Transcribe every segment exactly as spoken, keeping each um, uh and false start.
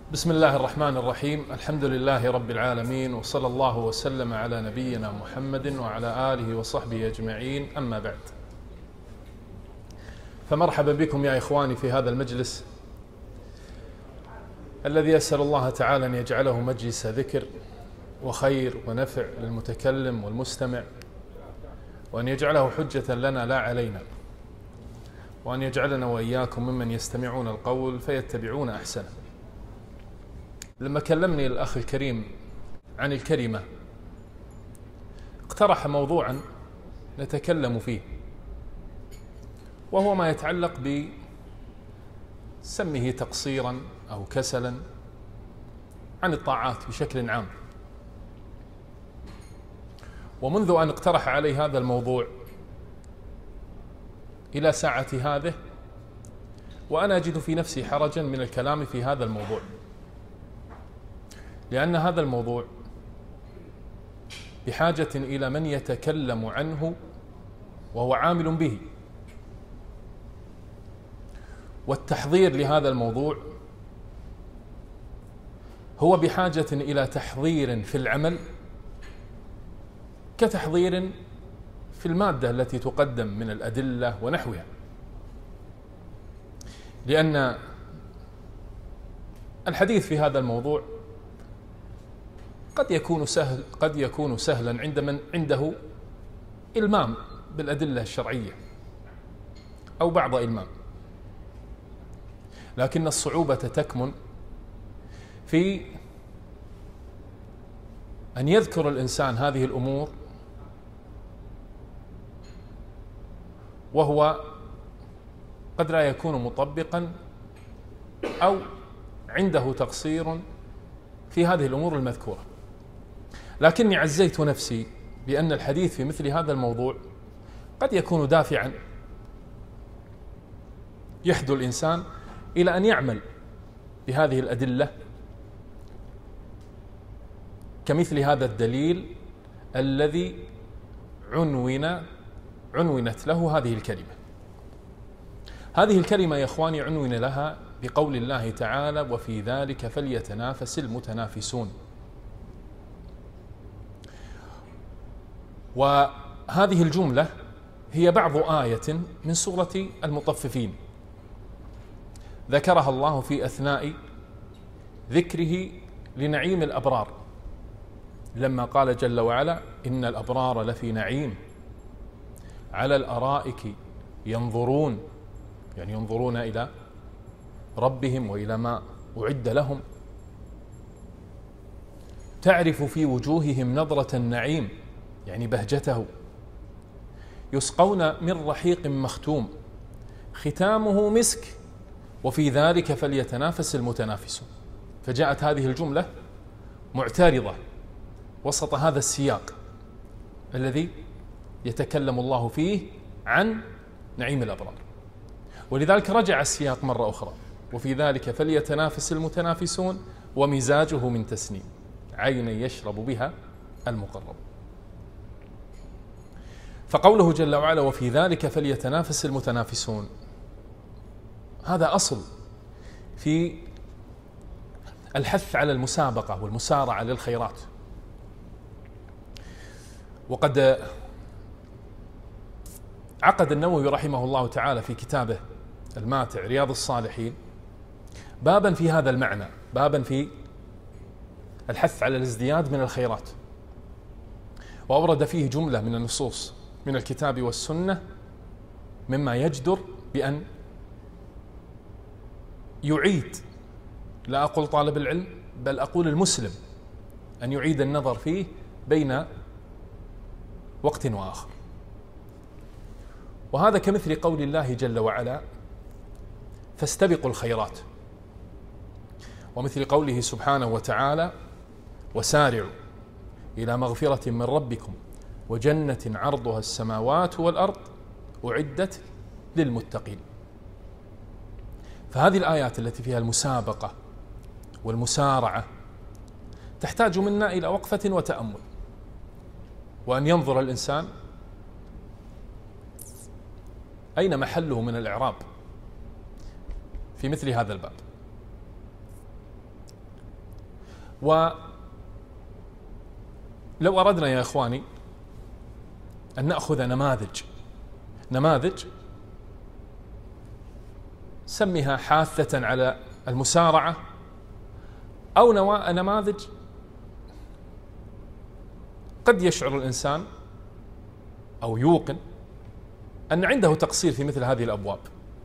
بسم الله الرحمن الرحيم. الحمد لله رب العالمين، وصلى الله وسلم على نبينا محمد وعلى آله وصحبه أجمعين، أما بعد. فمرحبا بكم يا إخواني في هذا المجلس الذي أسأل الله تعالى أن يجعله مجلس ذكر وخير ونفع للمتكلم والمستمع، وأن يجعله حجة لنا لا علينا، وأن يجعلنا وإياكم ممن يستمعون القول فيتبعون أحسنه. لما كلمني الأخ الكريم عن الكلمة اقترح موضوعا نتكلم فيه، وهو ما يتعلق بسمه تقصيرا أو كسلا عن الطاعات بشكل عام. ومنذ أن اقترح علي هذا الموضوع إلى ساعة هذه وأنا أجد في نفسي حرجا من الكلام في هذا الموضوع، لأن هذا الموضوع بحاجة إلى من يتكلم عنه وهو عامل به، والتحضير لهذا الموضوع هو بحاجة إلى تحضير في العمل كتحضير في المادة التي تقدم من الأدلة ونحوها، لأن الحديث في هذا الموضوع قد يكون سهل قد يكون سهلا عند من عنده إلمام بالأدلة الشرعية أو بعض إلمام، لكن الصعوبة تكمن في أن يذكر الإنسان هذه الأمور وهو قد لا يكون مطبقا أو عنده تقصير في هذه الأمور المذكورة. لكني عزيت نفسي بأن الحديث في مثل هذا الموضوع قد يكون دافعا يحدو الإنسان إلى أن يعمل بهذه الأدلة، كمثل هذا الدليل الذي عنون عنونت له هذه الكلمة. هذه الكلمة يا إخواني عنون لها بقول الله تعالى: وفي ذلك فليتنافس المتنافسون. وهذه الجملة هي بعض آية من سورة المطففين ذكرها الله في أثناء ذكره لنعيم الأبرار، لما قال جل وعلا: إن الأبرار لفي نعيم على الأرائك ينظرون، يعني ينظرون إلى ربهم وإلى ما أعد لهم، تعرف في وجوههم نظرة النعيم، يعني بهجته، يسقون من رحيق مختوم ختامه مسك وفي ذلك فليتنافس المتنافسون. فجاءت هذه الجملة معترضة وسط هذا السياق الذي يتكلم الله فيه عن نعيم الأبرار، ولذلك رجع السياق مرة أخرى: وفي ذلك فليتنافس المتنافسون ومزاجه من تسنيم عينا يشرب بها المقرب. فقوله جل وعلا: وفي ذلك فليتنافس المتنافسون، هذا أصل في الحث على المسابقة والمسارعة للخيرات. وقد عقد النووي رحمه الله تعالى في كتابه الماتع رياض الصالحين بابا في هذا المعنى، بابا في الحث على الازدياد من الخيرات، وأورد فيه جملة من النصوص من الكتاب والسنة مما يجدر بأن يعيد، لا أقول طالب العلم بل أقول المسلم، أن يعيد النظر فيه بين وقت وآخر. وهذا كمثل قول الله جل وعلا: فاستبقوا الخيرات، ومثل قوله سبحانه وتعالى: وسارعوا إلى مغفرة من ربكم وجنة عرضها السماوات والأرض أعدت للمتقين. فهذه الآيات التي فيها المسابقة والمسارعة تحتاج منا إلى وقفة وتأمل، وأن ينظر الإنسان أين محله من الإعراب في مثل هذا الباب. ولو أردنا يا إخواني أن نأخذ نماذج نماذج سميها حاثة على المسارعة أو نماذج قد يشعر الإنسان أو يوقن أن عنده تقصير في مثل هذه الأبواب،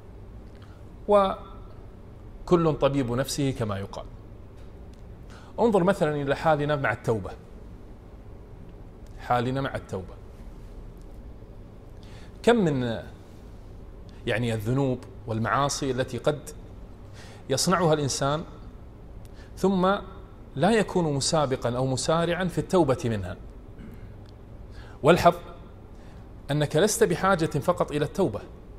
وكل طبيب نفسه كما يقال. انظر مثلا إلى حالنا مع التوبة حالنا مع التوبة كم من يعني الذنوب والمعاصي التي قد يصنعها الإنسان ثم لا يكون مسابقا أو مسارعا في التوبة منها. والحظ أنك لست بحاجة فقط إلى التوبة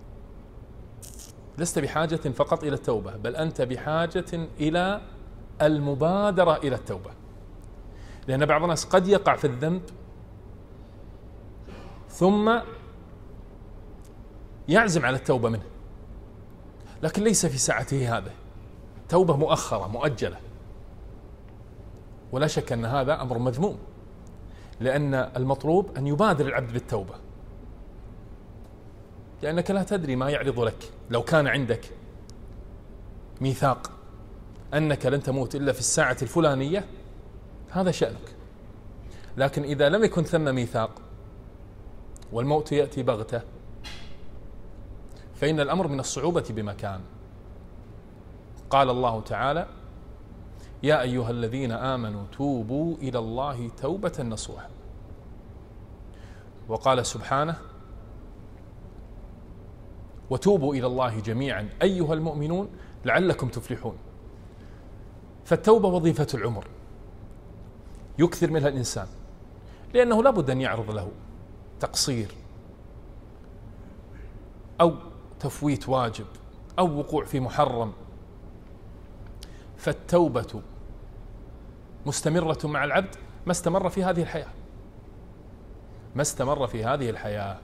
لست بحاجة فقط إلى التوبة بل أنت بحاجة إلى المبادرة إلى التوبة، لأن بعض الناس قد يقع في الذنب ثم يعزم على التوبة منه، لكن ليس في ساعته هذا، توبة مؤخرة مؤجلة، ولا شك أن هذا أمر مذموم، لأن المطلوب أن يبادر العبد بالتوبة، لأنك لا تدري ما يعرض لك. لو كان عندك ميثاق أنك لن تموت إلا في الساعة الفلانية هذا شأنك، لكن إذا لم يكن ثم ميثاق والموت يأتي بغتة فإن الأمر من الصعوبة بمكان. قال الله تعالى: يا أيها الذين آمنوا توبوا إلى الله توبة نصوحا. وقال سبحانه: وتوبوا إلى الله جميعا أيها المؤمنون لعلكم تفلحون. فالتوبة وظيفة العمر يكثر منها الإنسان، لأنه لا بد أن يعرض له تقصير أو تفويت واجب أو وقوع في محرم، فالتوبة مستمرة مع العبد ما استمر في هذه الحياة ما استمر في هذه الحياة.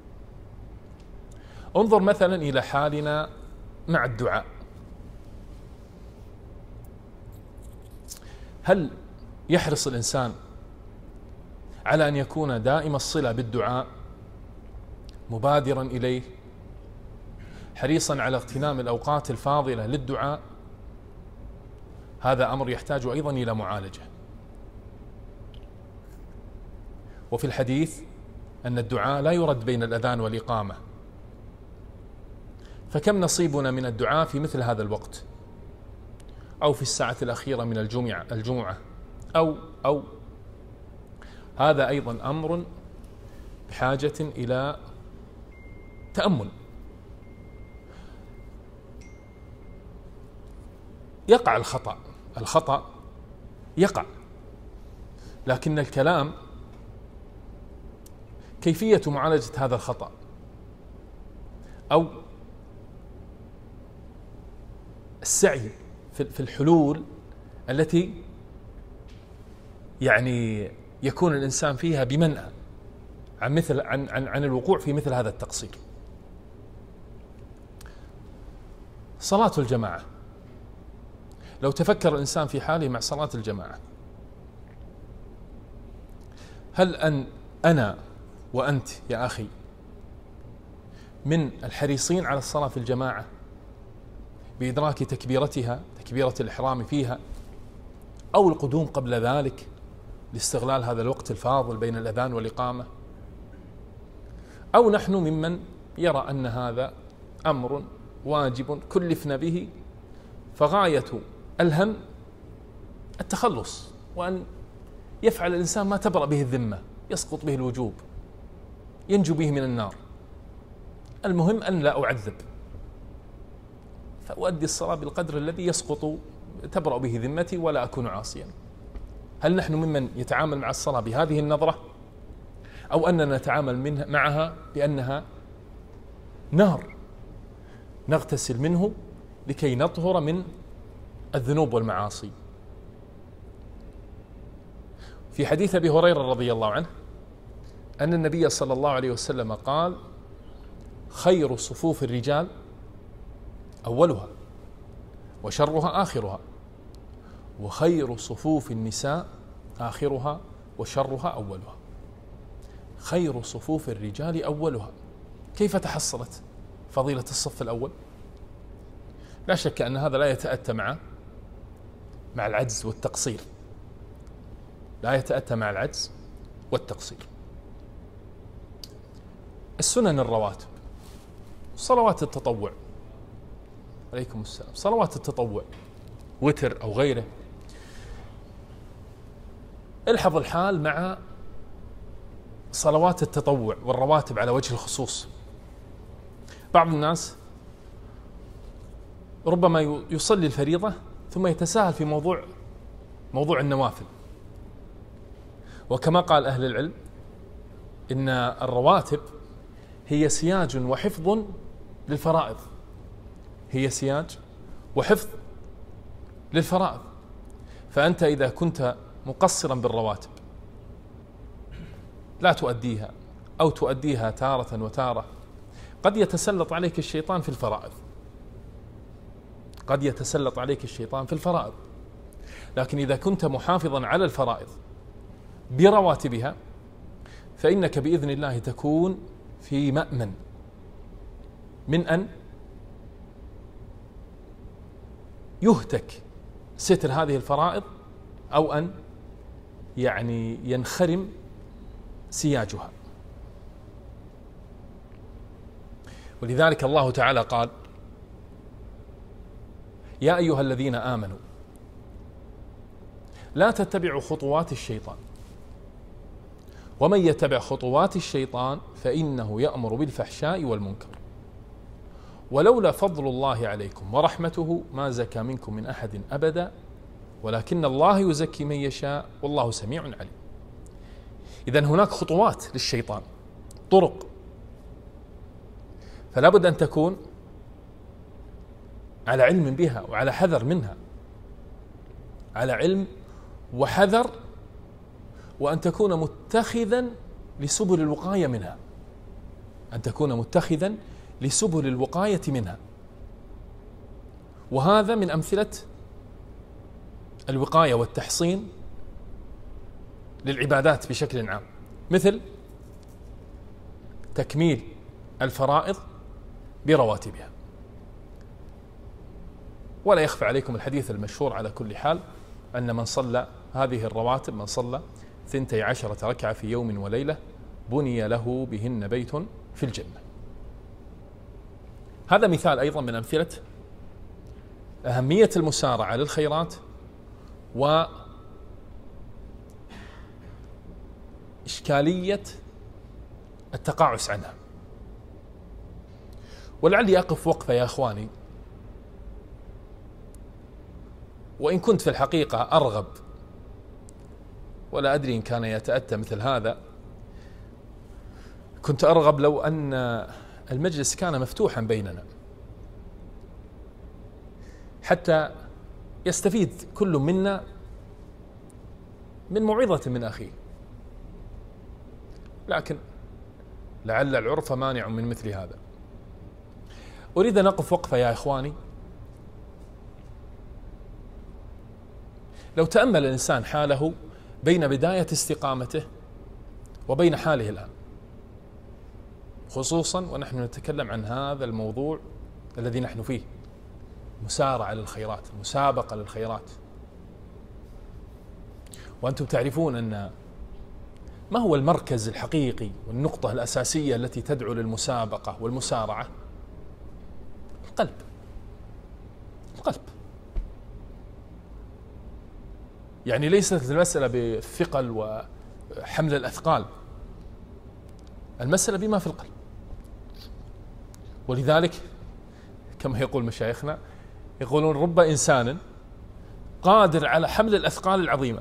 انظر مثلا إلى حالنا مع الدعاء. هل يحرص الإنسان على أن يكون دائم الصلة بالدعاء، مبادرا إليه، حريصا على اغتنام الأوقات الفاضلة للدعاء؟ هذا أمر يحتاج أيضا إلى معالجة. وفي الحديث أن الدعاء لا يرد بين الأذان والإقامة، فكم نصيبنا من الدعاء في مثل هذا الوقت أو في الساعة الأخيرة من الجمعة الجمعة أو أو هذا أيضا أمر بحاجة إلى تأمل. يقع الخطأ الخطأ يقع، لكن الكلام كيفية معالجة هذا الخطأ أو السعي في الحلول التي يعني يكون الإنسان فيها بمنأى عن مثل عن عن عن الوقوع في مثل هذا التقصير. صلاة الجماعة، لو تفكر الإنسان في حاله مع صلاة الجماعة، هل أن أنا وأنت يا أخي من الحريصين على الصلاة في الجماعة بإدراك تكبيرتها، تكبيرة الإحرام فيها، أو القدوم قبل ذلك لاستغلال هذا الوقت الفاضل بين الأذان والإقامة؟ أو نحن ممن يرى أن هذا أمر واجب كلفنا به، فغاية الهم التخلص، وأن يفعل الإنسان ما تبرأ به الذمة، يسقط به الوجوب، ينجو به من النار، المهم أن لا أعذب، فأؤدي الصلاة بالقدر الذي يسقط تبرأ به ذمتي ولا أكون عاصيا. هل نحن ممن يتعامل مع الصلاة بهذه النظرة، أو أننا نتعامل منها معها بأنها نهر نغتسل منه لكي نطهر من الذنوب والمعاصي؟ في حديث أبي هريرة رضي الله عنه أن النبي صلى الله عليه وسلم قال: خير صفوف الرجال أولها وشرها آخرها، وخير صفوف النساء آخرها وشرها أولها. خير صفوف الرجال أولها. كيف تحصلت فضيلة الصف الأول؟ لا شك أن هذا لا يتأتى مع مع العجز والتقصير، لا يتأتى مع العجز والتقصير. السنن الرواتب، صلوات التطوع، عليكم السلام، صلوات التطوع وتر أو غيره، الحظ الحال مع صلوات التطوع والرواتب على وجه الخصوص. بعض الناس ربما يصلي الفريضة ثم يتساهل في موضوع موضوع النوافل، وكما قال أهل العلم إن الرواتب هي سياج وحفظ للفرائض، هي سياج وحفظ للفرائض. فأنت إذا كنت مقصرا بالرواتب لا تؤديها أو تؤديها تارة وتارة، قد يتسلط عليك الشيطان في الفرائض، قد يتسلط عليك الشيطان في الفرائض. لكن إذا كنت محافظا على الفرائض برواتبها فإنك بإذن الله تكون في مأمن من أن يهتك ستر هذه الفرائض أو أن يعني ينخرم سياجها. ولذلك الله تعالى قال: يا أيها الذين آمنوا لا تتبعوا خطوات الشيطان ومن يتبع خطوات الشيطان فإنه يأمر بالفحشاء والمنكر ولولا فضل الله عليكم ورحمته ما زكى منكم من أحد أبدا ولكن الله يزكي من يشاء والله سميع عليم. إذن هناك خطوات للشيطان، طرق، فلا بد أن تكون على علم بها وعلى حذر منها، على علم وحذر، وأن تكون متخذا لسبل الوقاية منها، أن تكون متخذا لسبل الوقاية منها. وهذا من أمثلة الوقاية والتحصين للعبادات بشكل عام، مثل تكميل الفرائض برواتبها. ولا يخفى عليكم الحديث المشهور على كل حال أن من صلى هذه الرواتب، من صلى ثنتي عشرة ركعة في يوم وليلة بني له بهن بيت في الجنة. هذا مثال أيضا من أمثلة أهمية المسارعة للخيرات وإشكالية التقاعس عنها. ولعلي أقف وقفة يا أخواني، وإن كنت في الحقيقة أرغب، ولا أدري إن كان يتأتى مثل هذا، كنت أرغب لو أن المجلس كان مفتوحا بيننا حتى يستفيد كل منا من موعظة من أخيه، لكن لعل العرف مانع من مثل هذا. أريد أن أقف وقفة يا إخواني. لو تأمل الإنسان حاله بين بداية استقامته وبين حاله الآن، خصوصا ونحن نتكلم عن هذا الموضوع الذي نحن فيه، مسارعة للخيرات، مسابقة للخيرات، وأنتم تعرفون أن ما هو المركز الحقيقي والنقطة الأساسية التي تدعو للمسابقة والمسارعة؟ القلب. القلب. يعني ليست المسألة بالثقل وحمل الأثقال، المسألة بما في القلب. ولذلك كما يقول مشايخنا، يقولون رب إنسان قادر على حمل الأثقال العظيمة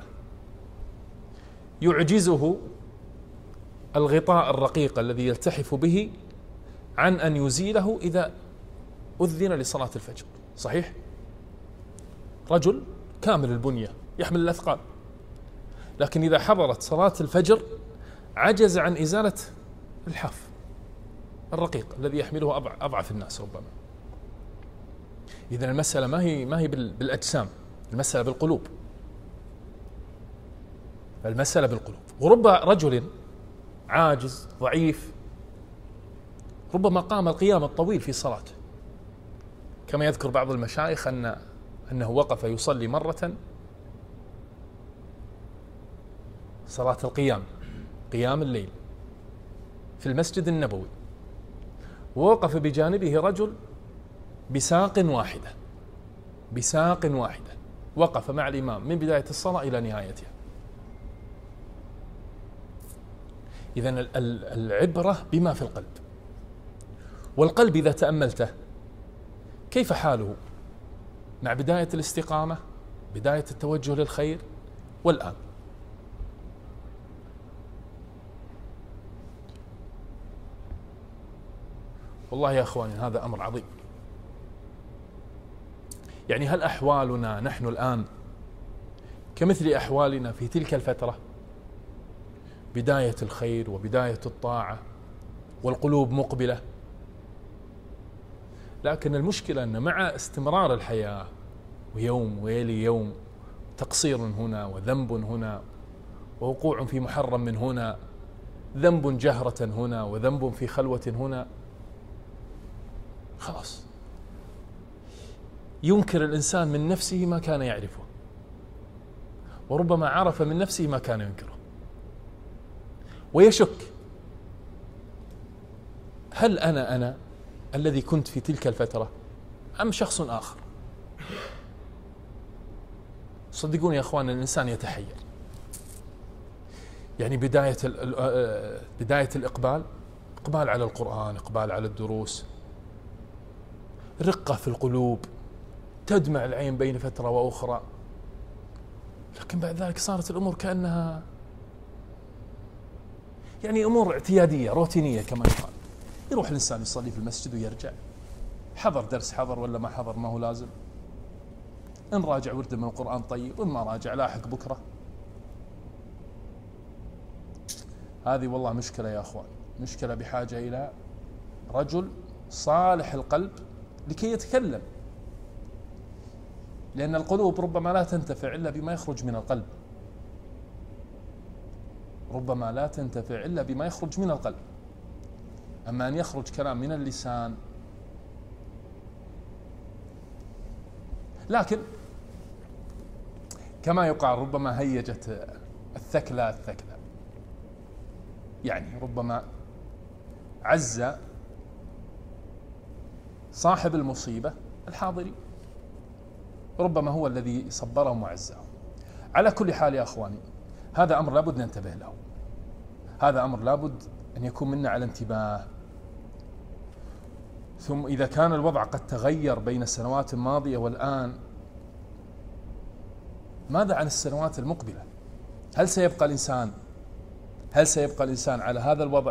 يعجزه الغطاء الرقيق الذي يلتحف به عن أن يزيله إذا أذن لصلاة الفجر. صحيح؟ رجل كامل البنية يحمل الأثقال، لكن إذا حضرت صلاة الفجر عجز عن إزالة الحاف الرقيق الذي يحمله أضعف الناس ربما. إذن المسألة ما هي ما هي بالأجسام، المسألة بالقلوب. فالمسألة بالقلوب. ورب رجل عاجز ضعيف ربما قام القيام الطويل في صلاته، كما يذكر بعض المشايخ أن أنه وقف يصلي مرة صلاة القيام، قيام الليل في المسجد النبوي، ووقف بجانبه رجل بساق واحدة بساق واحدة وقف مع الإمام من بداية الصلاة إلى نهايتها. إذن العبرة بما في القلب، والقلب إذا تأملته كيف حاله مع بداية الاستقامة، بداية التوجه للخير، والآن والله يا أخواني هذا أمر عظيم. يعني هل أحوالنا نحن الآن كمثل أحوالنا في تلك الفترة، بداية الخير وبداية الطاعة والقلوب مقبلة؟ لكن المشكلة أن مع استمرار الحياة ويوم ويلي يوم، تقصير هنا وذنب هنا ووقوع في محرم من هنا، ذنب جهرة هنا وذنب في خلوة هنا، خلاص ينكر الإنسان من نفسه ما كان يعرفه، وربما عرف من نفسه ما كان ينكره، ويشك هل أنا أنا الذي كنت في تلك الفترة أم شخص آخر؟ صدقوني يا أخوان الإنسان يتحير. يعني بداية بداية الإقبال، إقبال على القرآن، إقبال على الدروس، رقة في القلوب، تدمع العين بين فترة وأخرى، لكن بعد ذلك صارت الأمور كأنها يعني أمور اعتيادية روتينية كما يقال. يروح الإنسان يصلي في المسجد ويرجع، حضر درس حضر ولا ما حضر ما هو لازم، إن راجع ورد من القرآن طيب، وإن ما راجع لاحق بكرة. هذه والله مشكلة يا أخوان، مشكلة بحاجة إلى رجل صالح القلب لكي يتكلم، لأن القلوب ربما لا تنتفع إلا بما يخرج من القلب، ربما لا تنتفع إلا بما يخرج من القلب. أما أن يخرج كلام من اللسان، لكن كما يقال ربما هيجت الثكلى الثكلى، يعني ربما عز صاحب المصيبة الحاضري، ربما هو الذي صبرهم وعزهم. على كل حال يا أخواني هذا أمر لابد ننتبه له، هذا أمر لابد أن يكون منا على انتباه. ثم إذا كان الوضع قد تغير بين السنوات الماضية والآن، ماذا عن السنوات المقبلة؟ هل سيبقى الإنسان هل سيبقى الإنسان على هذا الوضع،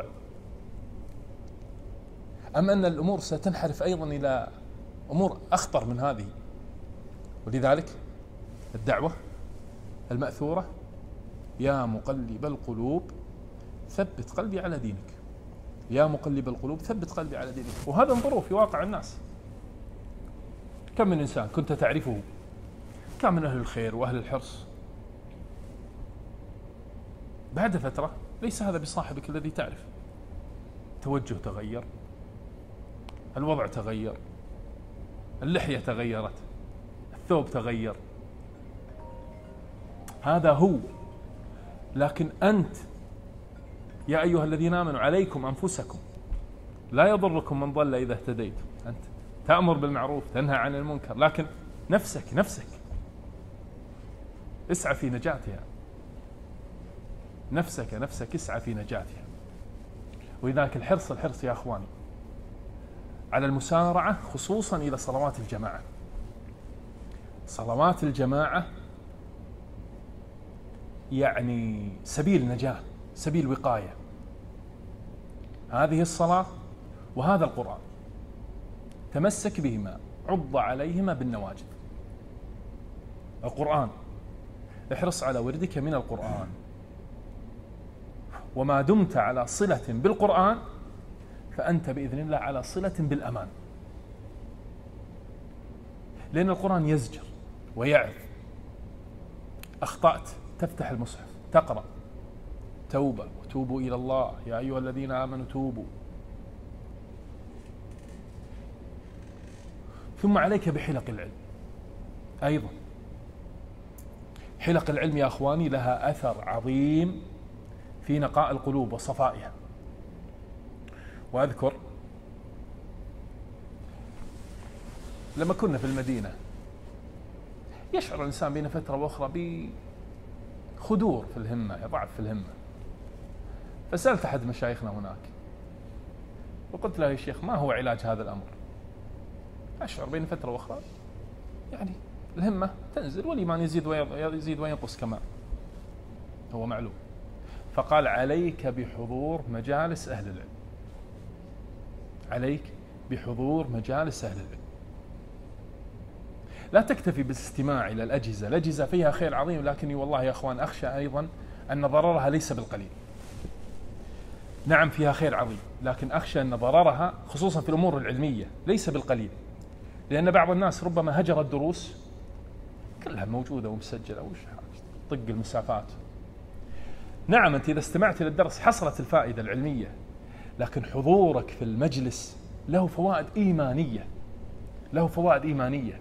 أم أن الأمور ستنحرف أيضا إلى أمور أخطر من هذه؟ ولذلك الدعوة المأثورة: يا مقلب القلوب ثبت قلبي على دينك، يا مقلب القلوب ثبت قلبي على دينك. وهذا انظروا في واقع الناس، كم من إنسان كنت تعرفه كان من أهل الخير وأهل الحرص، بعد فترة ليس هذا بصاحبك الذي تعرف، توجه تغير، الوضع تغير، اللحية تغيرت، الثوب تغير، هذا هو. لكن أنت يا أيها الذين آمنوا عليكم أنفسكم لا يضركم من ضل إذا اهتديتم. أنت تأمر بالمعروف تنهى عن المنكر، لكن نفسك نفسك اسعى في نجاتها، نفسك نفسك اسعى في نجاتها. ولذلك الحرص الحرص يا أخواني على المسارعة خصوصا إلى صلوات الجماعة. صلوات الجماعة يعني سبيل نجاة، سبيل وقاية. هذه الصلاة وهذا القرآن تمسك بهما، عض عليهما بالنواجذ. القرآن احرص على وردك من القرآن، وما دمت على صلة بالقرآن فأنت بإذن الله على صلة بالأمان، لأن القرآن يزجر ويعظ. أخطأت تفتح المصحف تقرأ توبة وتوبوا إلى الله يا أيها الذين آمنوا توبوا. ثم عليك بحلق العلم أيضا. حلق العلم يا أخواني لها أثر عظيم في نقاء القلوب وصفائها. وأذكر لما كنا في المدينة يشعر الإنسان بين فترة وأخرى بخدور في الهمة، ضعف في الهمة. فسألت أحد مشايخنا هناك وقلت له يا شيخ ما هو علاج هذا الأمر؟ أشعر بين فترة وأخرى يعني الهمة تنزل والإيمان يزيد ويزيد وينقص كما هو معلوم. فقال عليك بحضور مجالس أهل العلم، عليك بحضور مجالس أهل العلم. لا تكتفي بالاستماع إلى الأجهزة، الأجهزة فيها خير عظيم، لكني والله يا أخوان أخشى أيضا أن ضررها ليس بالقليل. نعم فيها خير عظيم، لكن أخشى أن ضررها خصوصا في الأمور العلمية ليس بالقليل، لأن بعض الناس ربما هجر الدروس كلها موجودة ومسجلة وش طق المسافات. نعم أنت إذا استمعت إلى الدرس حصلت الفائدة العلمية، لكن حضورك في المجلس له فوائد إيمانية، له فوائد إيمانية.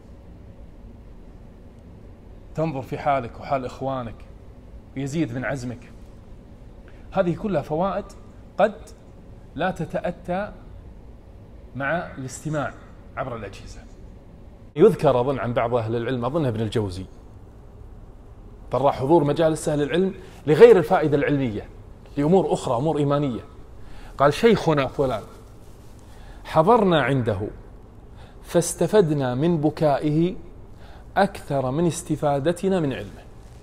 تنظر في حالك وحال إخوانك ويزيد من عزمك. هذه كلها فوائد قد لا تتأتى مع الاستماع عبر الأجهزة. يذكر أظن عن بعض أهل العلم، أظن ابن الجوزي، طرح حضور مجالس أهل العلم لغير الفائدة العلمية، لأمور أخرى، أمور إيمانية. قال شيخنا فلان حضرنا عنده فاستفدنا من بكائه أكثر من استفادتنا من علمه.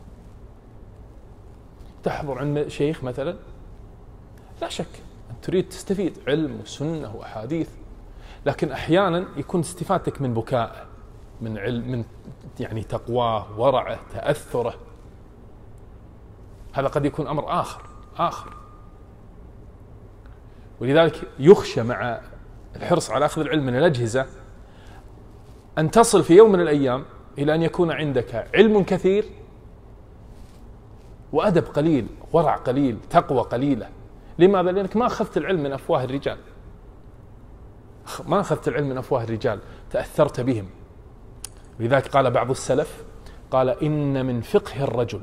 تحضر عند شيخ مثلا لا شك أن تريد تستفيد علم وسنة وأحاديث، لكن أحيانا يكون استفادتك من بكائه، من علم، من يعني تقواه، ورعه، تأثره. هذا قد يكون أمر آخر آخر ولذلك يخشى مع الحرص على أخذ العلم من الأجهزة أن تصل في يوم من الأيام إلى أن يكون عندك علم كثير وأدب قليل، ورع قليل، تقوى قليلة. لماذا؟ لأنك ما أخذت العلم من أفواه الرجال، ما أخذت العلم من أفواه الرجال، تأثرت بهم. لذلك قال بعض السلف، قال إن من فقه الرجل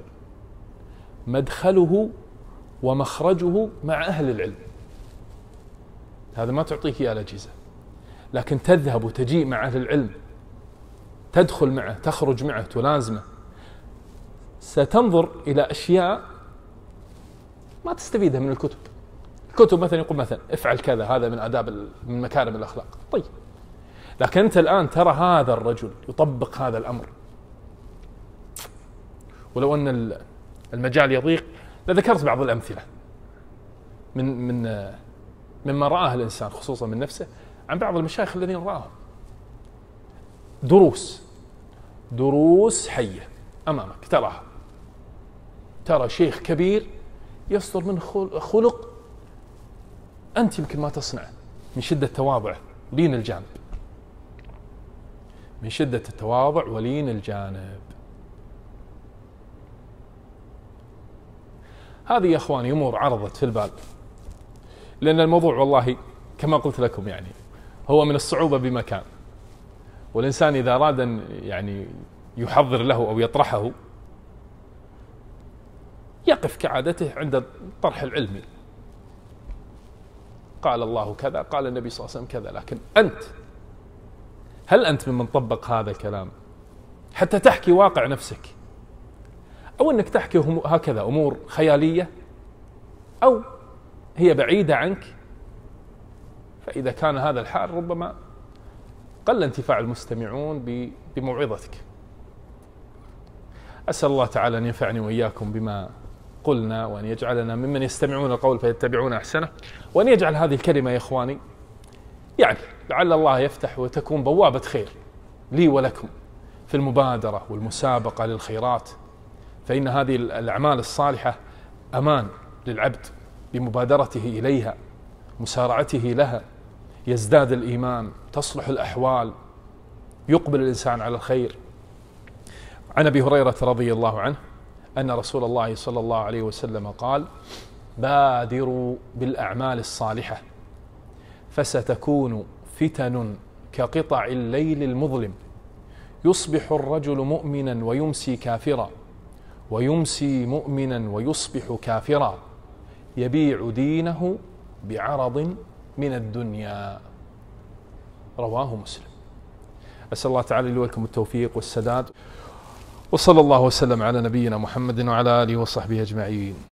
مدخله ومخرجه مع أهل العلم. هذا ما تعطيك إياه الأجهزة، لكن تذهب وتجيء مع أهل العلم، تدخل معه، تخرج معه، تلازمه، ستنظر إلى أشياء ما تستفيدها من الكتب. الكتب مثلا يقول مثلا افعل كذا، هذا من آداب، من مكارم الأخلاق، طيب، لكن أنت الآن ترى هذا الرجل يطبق هذا الأمر. ولو أن المجال يضيق لذكرت بعض الأمثلة من من مما رآه الإنسان خصوصا من نفسه عن بعض المشايخ الذين رآهم. دروس دروس حية أمامك تراها، ترى شيخ كبير يصدر من خلق أنت يمكن ما تصنعه من شدة تواضعه ولين الجانب، من شدة التواضع ولين الجانب. هذه يا أخواني أمور عرضت في البال، لأن الموضوع والله كما قلت لكم يعني هو من الصعوبة بمكان، والإنسان إذا أراد أن يعني يحضر له أو يطرحه يقف كعادته عند الطرح العلمي، قال الله كذا، قال النبي صلى الله عليه وسلم كذا، لكن أنت هل أنت ممن طبق هذا الكلام حتى تحكي واقع نفسك، أو أنك تحكي هكذا أمور خيالية أو هي بعيدة عنك؟ فإذا كان هذا الحال ربما قل انتفاع المستمعون بموعظتك. أسأل الله تعالى أن ينفعني وإياكم بما قلنا، وأن يجعلنا ممن يستمعون القول فيتبعون أحسنه، وأن يجعل هذه الكلمة يا إخواني يعني لعل الله يفتح وتكون بوابة خير لي ولكم في المبادرة والمسابقة للخيرات، فإن هذه الأعمال الصالحة أمان للعبد بمبادرته إليها، مسارعته لها، يزداد الإيمان، تصلح الأحوال، يقبل الإنسان على الخير. عن أبي هريرة رضي الله عنه أن رسول الله صلى الله عليه وسلم قال: بادروا بالأعمال الصالحة فستكون فتن كقطع الليل المظلم، يصبح الرجل مؤمنا ويمسي كافرا، ويمسي مؤمنا ويصبح كافرا، يبيع دينه بعرض من الدنيا. رواه مسلم. أسأل الله تعالى لي ولكم التوفيق والسداد، وصلى الله وسلم على نبينا محمد وعلى آله وصحبه أجمعين.